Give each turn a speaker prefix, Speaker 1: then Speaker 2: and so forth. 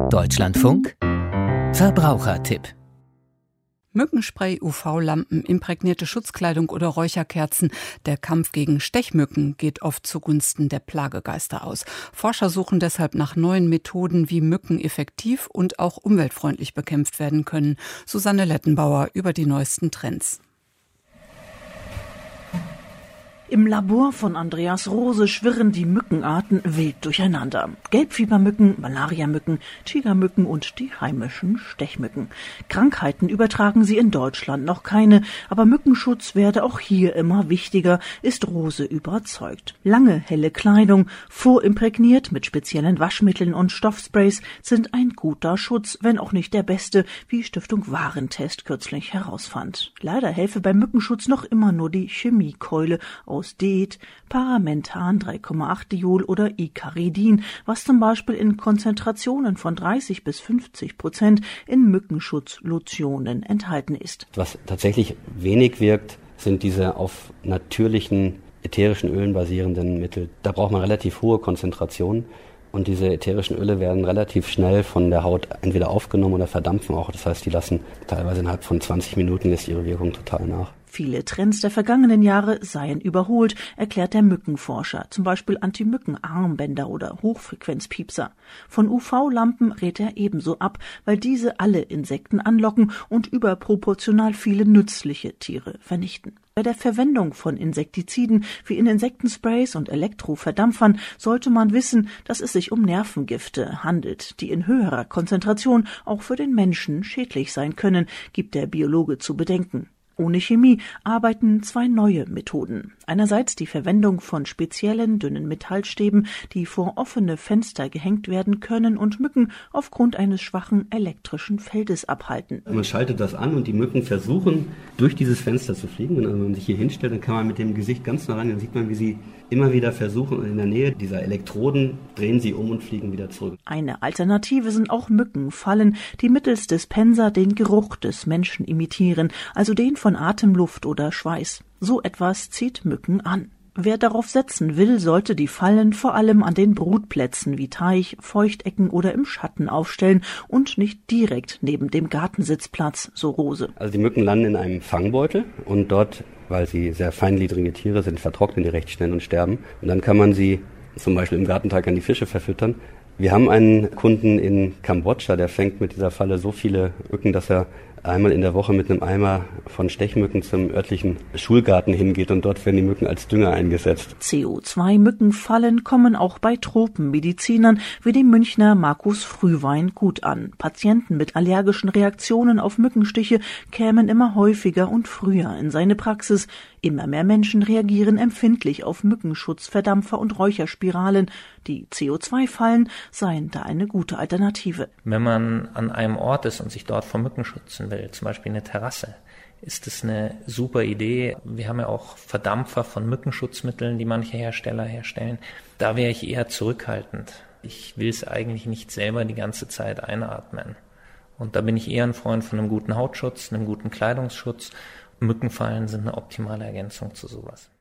Speaker 1: Deutschlandfunk Verbrauchertipp.
Speaker 2: Mückenspray, UV-Lampen, imprägnierte Schutzkleidung oder Räucherkerzen. Der Kampf gegen Stechmücken geht oft zugunsten der Plagegeister aus. Forscher suchen deshalb nach neuen Methoden, wie Mücken effektiv und auch umweltfreundlich bekämpft werden können. Susanne Lettenbauer über die neuesten Trends.
Speaker 3: Im Labor von Andreas Rose schwirren die Mückenarten wild durcheinander. Gelbfiebermücken, Malariamücken, Tigermücken und die heimischen Stechmücken. Krankheiten übertragen sie in Deutschland noch keine, aber Mückenschutz werde auch hier immer wichtiger, ist Rose überzeugt. Lange, helle Kleidung, vorimprägniert mit speziellen Waschmitteln und Stoffsprays, sind ein guter Schutz, wenn auch nicht der beste, wie Stiftung Warentest kürzlich herausfand. Leider helfe beim Mückenschutz noch immer nur die Chemiekeule aus DEET, Paramenthan 3,8-Diol oder Icaridin, was zum Beispiel in Konzentrationen von 30-50% in Mückenschutzlotionen enthalten ist.
Speaker 4: Was tatsächlich wenig wirkt, sind diese auf natürlichen ätherischen Ölen basierenden Mittel. Da braucht man relativ hohe Konzentrationen und diese ätherischen Öle werden relativ schnell von der Haut entweder aufgenommen oder verdampfen auch. Das heißt, die lassen teilweise innerhalb von 20 Minuten lässt ihre Wirkung total nach.
Speaker 3: Viele Trends der vergangenen Jahre seien überholt, erklärt der Mückenforscher, zum Beispiel Anti-Mücken-Armbänder oder Hochfrequenzpiepser. Von UV-Lampen rät er ebenso ab, weil diese alle Insekten anlocken und überproportional viele nützliche Tiere vernichten. Bei der Verwendung von Insektiziden wie in Insektensprays und Elektroverdampfern sollte man wissen, dass es sich um Nervengifte handelt, die in höherer Konzentration auch für den Menschen schädlich sein können, gibt der Biologe zu bedenken. Ohne Chemie arbeiten zwei neue Methoden. Einerseits die Verwendung von speziellen, dünnen Metallstäben, die vor offene Fenster gehängt werden können und Mücken aufgrund eines schwachen elektrischen Feldes abhalten.
Speaker 4: Man schaltet das an und die Mücken versuchen, durch dieses Fenster zu fliegen. Und wenn man sich hier hinstellt, dann kann man mit dem Gesicht ganz nah ran, dann sieht man, wie sie immer wieder versuchen, in der Nähe dieser Elektroden drehen sie um und fliegen wieder zurück.
Speaker 3: Eine Alternative sind auch Mückenfallen, die mittels Dispenser den Geruch des Menschen imitieren, also den von Atemluft oder Schweiß. So etwas zieht Mücken an. Wer darauf setzen will, sollte die Fallen vor allem an den Brutplätzen wie Teich, Feuchtecken oder im Schatten aufstellen und nicht direkt neben dem Gartensitzplatz, so Rose.
Speaker 4: Also die Mücken landen in einem Fangbeutel und dort, weil sie sehr feingliedrige Tiere sind, vertrocknen die recht schnell und sterben. Und dann kann man sie zum Beispiel im Gartenteig an die Fische verfüttern. Wir haben einen Kunden in Kambodscha, der fängt mit dieser Falle so viele Mücken, dass er einmal in der Woche mit einem Eimer von Stechmücken zum örtlichen Schulgarten hingeht und dort werden die Mücken als Dünger eingesetzt.
Speaker 3: CO2-Mückenfallen kommen auch bei Tropenmedizinern wie dem Münchner Markus Frühwein gut an. Patienten mit allergischen Reaktionen auf Mückenstiche kämen immer häufiger und früher in seine Praxis. Immer mehr Menschen reagieren empfindlich auf Mückenschutzverdampfer und Räucherspiralen. Die CO2-Fallen seien da eine gute Alternative.
Speaker 5: Wenn man an einem Ort ist und sich dort vor Mücken schützen will, zum Beispiel eine Terrasse, ist es eine super Idee. Wir haben ja auch Verdampfer von Mückenschutzmitteln, die manche Hersteller herstellen. Da wäre ich eher zurückhaltend. Ich will es eigentlich nicht selber die ganze Zeit einatmen. Und da bin ich eher ein Freund von einem guten Hautschutz, einem guten Kleidungsschutz. Mückenfallen sind eine optimale Ergänzung zu sowas.